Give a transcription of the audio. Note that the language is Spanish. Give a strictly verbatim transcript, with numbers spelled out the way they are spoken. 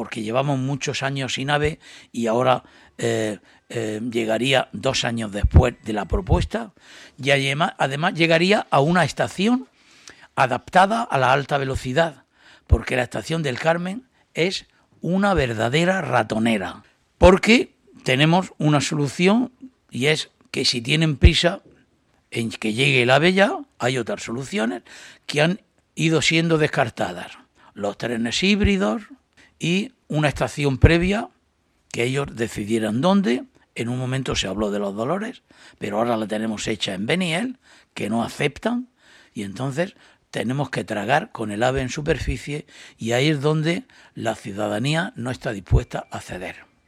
porque llevamos muchos años sin AVE y ahora eh, eh, llegaría dos años después de la propuesta, y además, además llegaría a una estación adaptada a la alta velocidad, porque la estación del Carmen es una verdadera ratonera, porque tenemos una solución, y es que si tienen prisa en que llegue el AVE ya, hay otras soluciones que han ido siendo descartadas. Los trenes híbridos y una estación previa que ellos decidieran dónde. En un momento se habló de Los Dolores, pero ahora la tenemos hecha en Beniel, que no aceptan, y entonces tenemos que tragar con el AVE en superficie, y ahí es donde la ciudadanía no está dispuesta a ceder.